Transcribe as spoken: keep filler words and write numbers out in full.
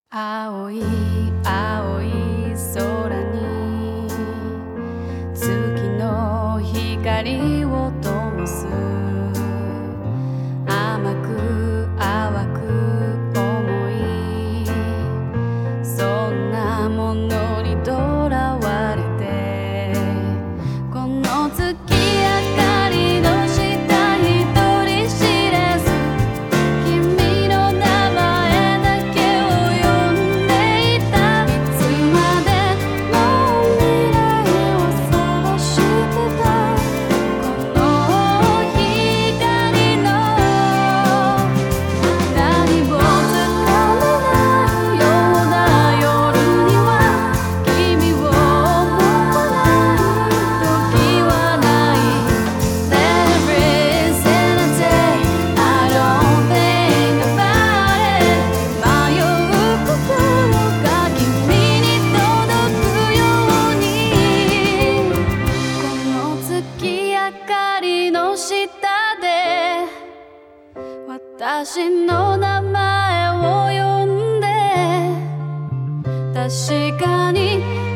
青い青い空に月の光を灯す甘く淡く重いそんなものにとらわれてこの月明かりの下一人知らず君の名前だけを呼んでいたいつまでも未来を探してたこの光の何もつかめないような夜には君を思わない時はない There is a day I don't think about it 迷う心が君に届くようにこの月明かりの下で私の名前を呼んで確かに